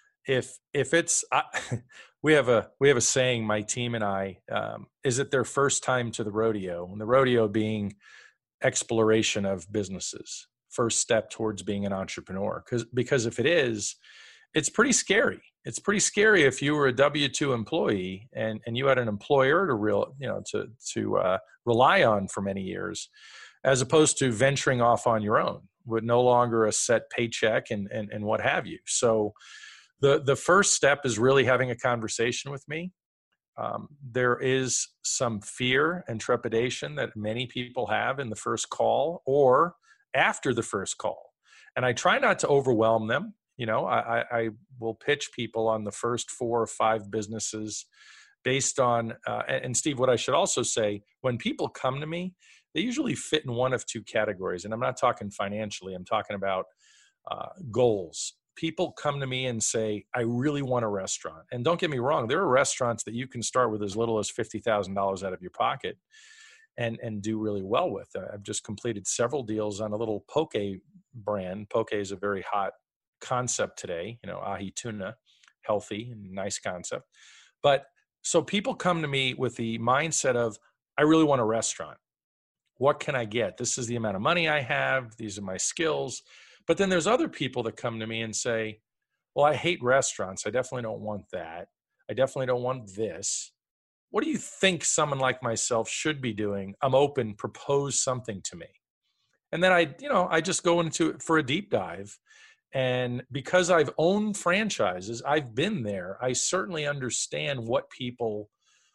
If if it's I, we have a we have a saying, my team and I, um, is it their first time to the rodeo? And the rodeo being exploration of businesses, first step towards being an entrepreneur. Because because if it is, it's pretty scary. It's pretty scary if you were a W two employee and, and you had an employer to real you know to to uh, rely on for many years, as opposed to venturing off on your own with no longer a set paycheck and and, and what have you. So the the first step is really having a conversation with me. Um, there is some fear and trepidation that many people have in the first call or after the first call, and I try not to overwhelm them. You know, I, I will pitch people on the first four or five businesses based on, uh, and Steve, what I should also say, when people come to me, they usually fit in one of two categories. And I'm not talking financially, I'm talking about uh, goals. People come to me and say, I really want a restaurant. And don't get me wrong, there are restaurants that you can start with as little as fifty thousand dollars out of your pocket and, and do really well with. I've just completed several deals on a little poke brand. Poke is a very hot concept today, you know, ahi tuna, healthy and nice concept. But so people come to me with the mindset of, I really want a restaurant. What can I get? This is the amount of money I have. These are my skills. But then there's other people that come to me and say, well, I hate restaurants. I definitely don't want that. I definitely don't want this. What do you think someone like myself should be doing? I'm open, propose something to me. And then I, you know, I just go into it for a deep dive. And because I've owned franchises, I've been there. I certainly understand what people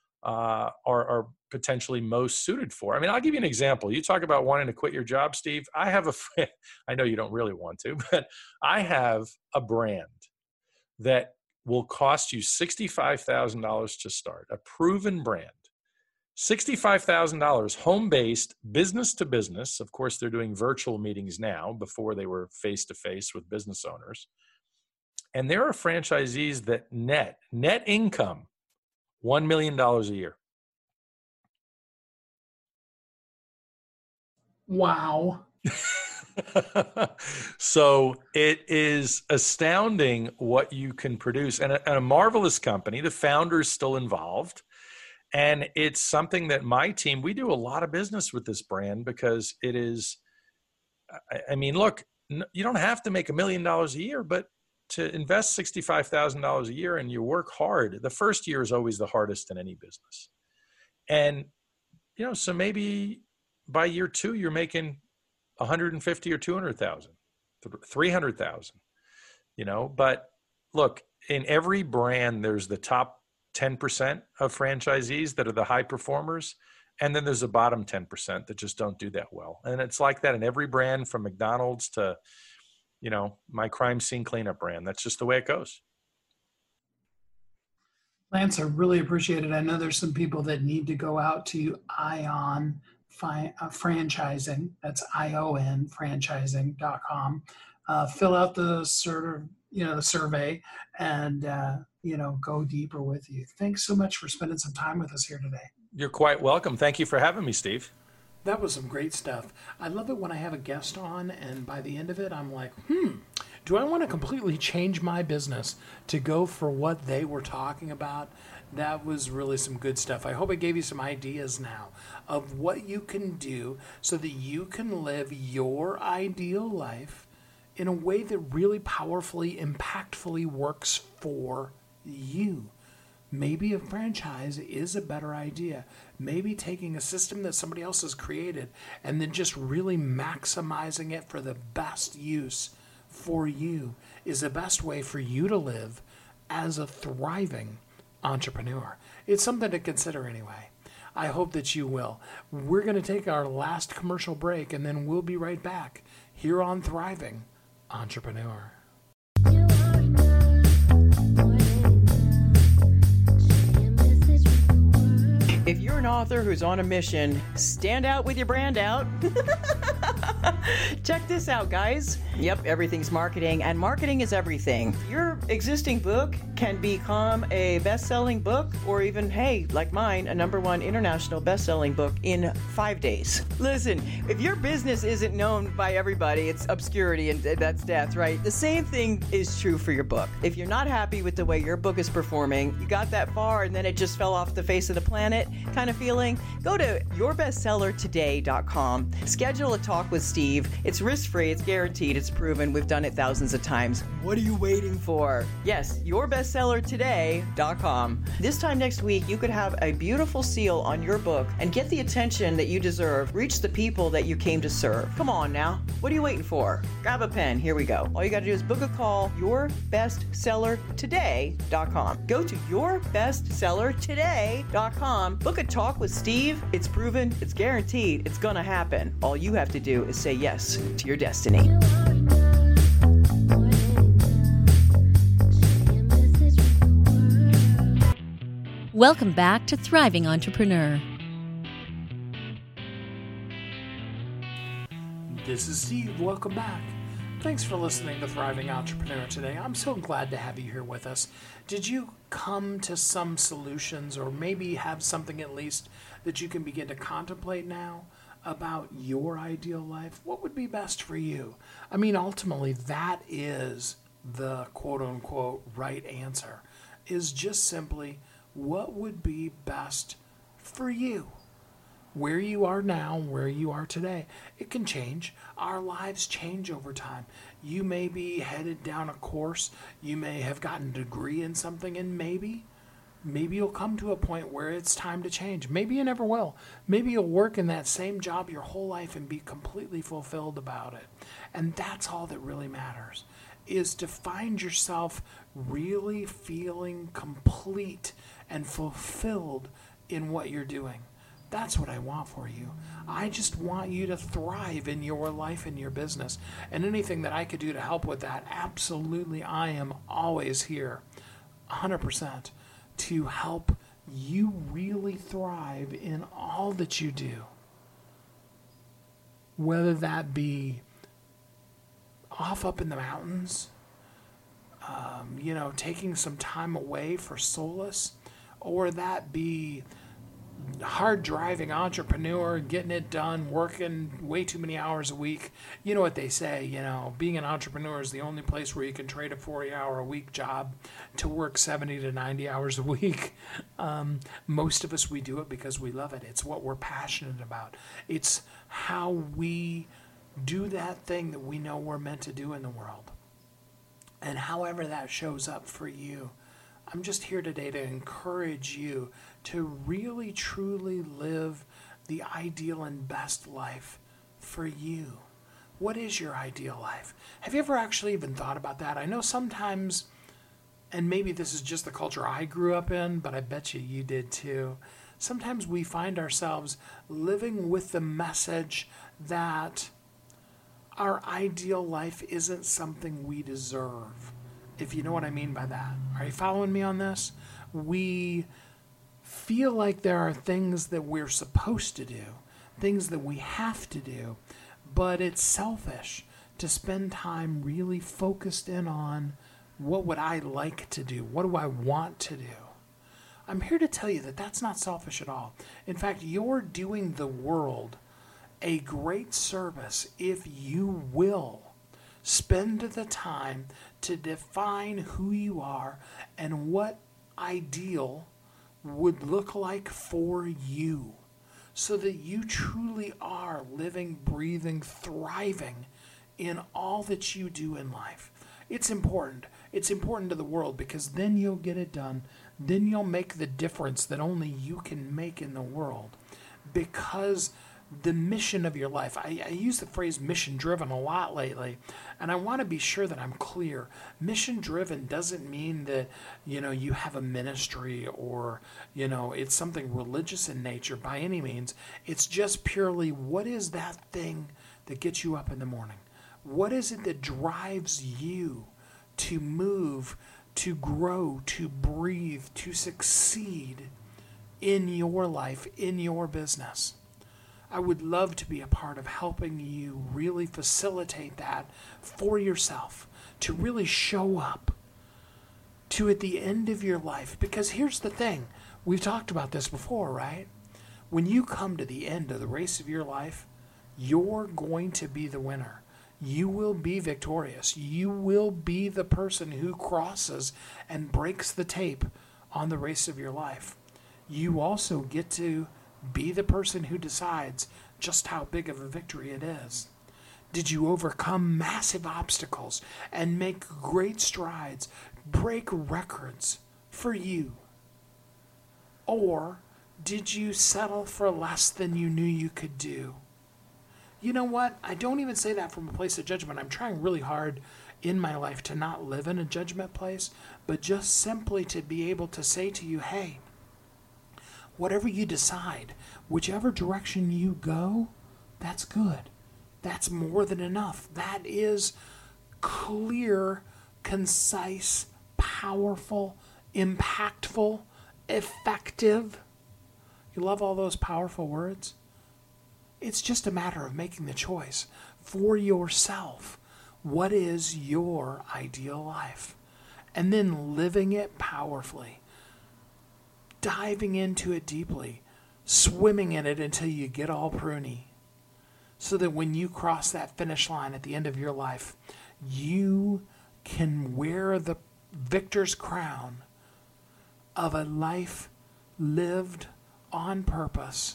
uh, are, are potentially most suited for. I mean, I'll give you an example. You talk about wanting to quit your job, Steve. I have a friend, I know you don't really want to, but I have a brand that will cost you sixty-five thousand dollars to start, a proven brand. sixty-five thousand dollars, home-based, business to business. Of course, they're doing virtual meetings now. Before they were face-to-face with business owners. And there are franchisees that net, net income, one million dollars a year. Wow. So it is astounding what you can produce. And a, and a marvelous company. The founder is still involved. And it's something that my team, we do a lot of business with this brand because it is, I, I mean, look, you don't have to make a million dollars a year, but to invest sixty-five thousand dollars a year and you work hard, the first year is always the hardest in any business. And, you know, so maybe by year two, you're making one hundred fifty or two hundred thousand, three hundred thousand, you know, but look, in every brand, there's the top ten percent of franchisees that are the high performers. And then there's the bottom ten percent that just don't do that well. And it's like that in every brand, from McDonald's to, you know, my crime scene cleanup brand. That's just the way it goes. Lance, I really appreciate it. I know there's some people that need to go out to Ion fi- uh, Franchising. That's I O N franchising dot com. Uh, fill out the sort of, you know, the survey and, uh, you know, go deeper with you. Thanks so much for spending some time with us here today. You're quite welcome. Thank you for having me, Steve. That was some great stuff. I love it when I have a guest on and by the end of it, I'm like, hmm, do I want to completely change my business to go for what they were talking about? That was really some good stuff. I hope I gave you some ideas now of what you can do so that you can live your ideal life in a way that really powerfully, impactfully works for you. Maybe a franchise is a better idea. Maybe taking a system that somebody else has created and then just really maximizing it for the best use for you is the best way for you to live as a thriving entrepreneur. It's something to consider anyway. I hope that you will. We're going to take our last commercial break and then we'll be right back here on Thriving Entrepreneur. author who's on a mission. Stand out with your brand out. Check this out, guys. Yep, everything's marketing, and marketing is everything. Your existing book can become a best-selling book, or even, hey, like mine, a number one international best-selling book in five days. Listen, if your business isn't known by everybody, it's obscurity and that's death, right? The same thing is true for your book. If you're not happy with the way your book is performing, you got that far and then it just fell off the face of the planet kind of feeling, go to your bestseller today dot com. Schedule a talk with Steve. It's risk-free, it's guaranteed, it's proven. We've done it thousands of times. What are you waiting for? Yes, your bestseller today dot com. This time next week, you could have a beautiful seal on your book and get the attention that you deserve. Reach the people that you came to serve. Come on now. What are you waiting for? Grab a pen. Here we go. All you got to do is book a call. your bestseller today dot com. Go to your bestseller today dot com. Book a talk with Steve. It's proven. It's guaranteed. It's going to happen. All you have to do is say yes to your destiny. Welcome back to Thriving Entrepreneur. This is Steve. Welcome back. Thanks for listening to Thriving Entrepreneur today. I'm so glad to have you here with us. Did you come to some solutions, or maybe have something at least that you can begin to contemplate now about your ideal life? What would be best for you? I mean, ultimately, that is the quote-unquote right answer, is just simply what would be best for you. Where you are now, where you are today, it can change. Our lives change over time. You may be headed down a course. You may have gotten a degree in something, and maybe, maybe you'll come to a point where it's time to change. Maybe you never will. Maybe you'll work in that same job your whole life and be completely fulfilled about it. And that's all that really matters, is to find yourself really feeling complete and fulfilled in what you're doing. That's what I want for you. I just want you to thrive in your life and your business. And anything that I could do to help with that, absolutely, I am always here, one hundred percent, to help you really thrive in all that you do. Whether that be off up in the mountains, um, you know, taking some time away for solace, or that be hard driving entrepreneur, getting it done, working way too many hours a week. You know what they say, you know, being an entrepreneur is the only place where you can trade a forty hour a week job to work seventy to ninety hours a week. Um, most of us, we do it because we love it. It's what we're passionate about. It's how we do that thing that we know we're meant to do in the world. And however that shows up for you, I'm just here today to encourage you to really, truly live the ideal and best life for you. What is your ideal life? Have you ever actually even thought about that? I know sometimes, and maybe this is just the culture I grew up in, but I bet you you did too. Sometimes we find ourselves living with the message that our ideal life isn't something we deserve, if you know what I mean by that. Are you following me on this? We feel like there are things that we're supposed to do, things that we have to do, but it's selfish to spend time really focused in on what would I like to do? What do I want to do? I'm here to tell you that that's not selfish at all. In fact, you're doing the world a great service if you will spend the time to define who you are and what ideal would look like for you, so that you truly are living, breathing, thriving in all that you do in life. It's important. It's important to the world, because then you'll get it done. Then you'll make the difference that only you can make in the world, because the mission of your life. I, I use the phrase mission driven a lot lately, and I want to be sure that I'm clear. Mission driven doesn't mean that, you know, you have a ministry or, you know, it's something religious in nature by any means. It's just purely, what is that thing that gets you up in the morning? What is it that drives you to move, to grow, to breathe, to succeed in your life, in your business. I would love to be a part of helping you really facilitate that for yourself, to really show up to at the end of your life. Because here's the thing, we've talked about this before, right? When you come to the end of the race of your life, you're going to be the winner. You will be victorious. You will be the person who crosses and breaks the tape on the race of your life. You also get to be the person who decides just how big of a victory it is. Did you overcome massive obstacles and make great strides, break records for you? Or did you settle for less than you knew you could do? You know what? I don't even say that from a place of judgment. I'm trying really hard in my life to not live in a judgment place, but just simply to be able to say to you, hey, whatever you decide, whichever direction you go, that's good. That's more than enough. That is clear, concise, powerful, impactful, effective. You love all those powerful words? It's just a matter of making the choice for yourself. What is your ideal life? And then living it powerfully. Diving into it deeply, swimming in it until you get all pruny, so that when you cross that finish line at the end of your life, you can wear the victor's crown of a life lived on purpose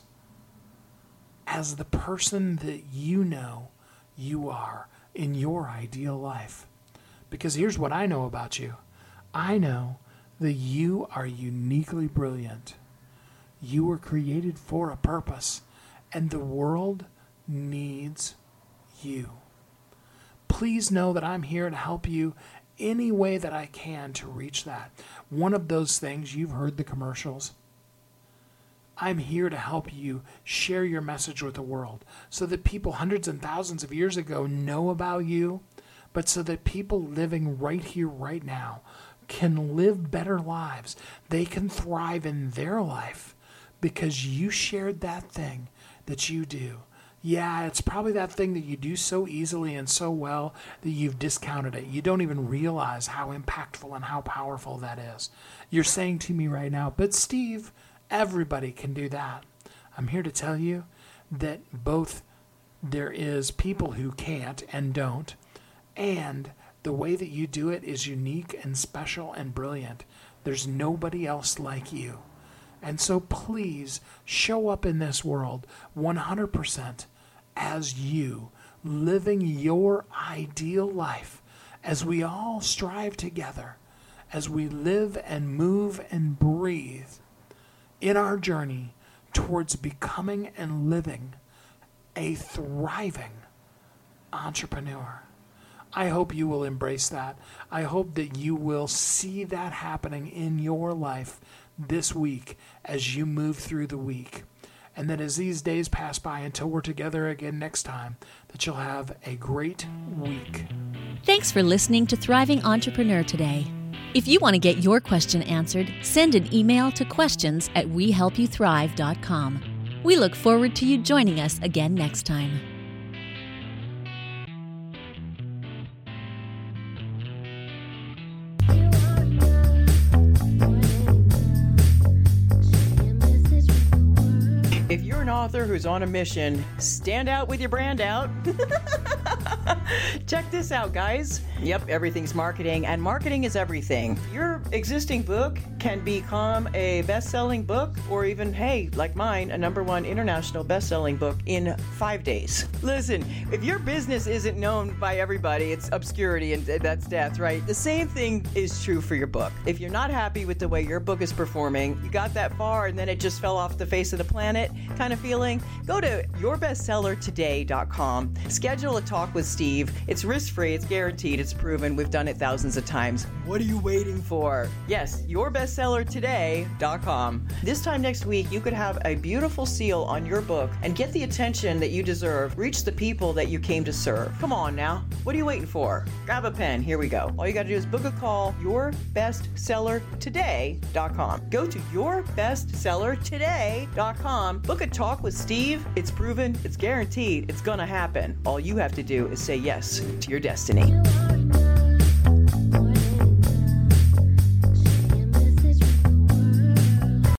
as the person that you know you are in your ideal life. Because here's what I know about you. I know that you are uniquely brilliant. You were created for a purpose, and the world needs you. Please know that I'm here to help you any way that I can to reach that. One of those things, you've heard the commercials. I'm here to help you share your message with the world so that people hundreds and thousands of years ago know about you, but so that people living right here, right now, can live better lives. They can thrive in their life because you shared that thing that you do. Yeah, it's probably that thing that you do so easily and so well that you've discounted it. You don't even realize how impactful and how powerful that is. You're saying to me right now, but Steve, everybody can do that. I'm here to tell you that both there is people who can't and don't, and the way that you do it is unique and special and brilliant. There's nobody else like you. And so please show up in this world one hundred percent as you, living your ideal life, as we all strive together, as we live and move and breathe in our journey towards becoming and living a thriving entrepreneur. I hope you will embrace that. I hope that you will see that happening in your life this week as you move through the week. And that as these days pass by until we're together again next time, that you'll have a great week. Thanks for listening to Thriving Entrepreneur today. If you want to get your question answered, send an email to questions at we help you thrive dot com. We look forward to you joining us again next time. If you're an author who's on a mission, stand out with your brand out. Check this out, guys. Yep, everything's marketing, and marketing is everything. Your existing book can become a best-selling book, or even, hey, like mine, a number one international best-selling book in five days. Listen, if your business isn't known by everybody, it's obscurity, and that's death, right? The same thing is true for your book. If you're not happy with the way your book is performing, you got that far and then it just fell off the face of the planet kind of feeling, go to your bestseller today dot com, schedule a talk with Steve, Steve. It's risk-free, it's guaranteed, it's proven. We've done it thousands of times. What are you waiting for? Yes, your bestseller today dot com. This time next week, you could have a beautiful seal on your book and get the attention that you deserve. Reach the people that you came to serve. Come on now. What are you waiting for? Grab a pen. Here we go. All you got to do is book a call. your best seller today dot com. Go to your best seller today dot com. Book a talk with Steve. It's proven. It's guaranteed. It's going to happen. All you have to do is say yes to your destiny.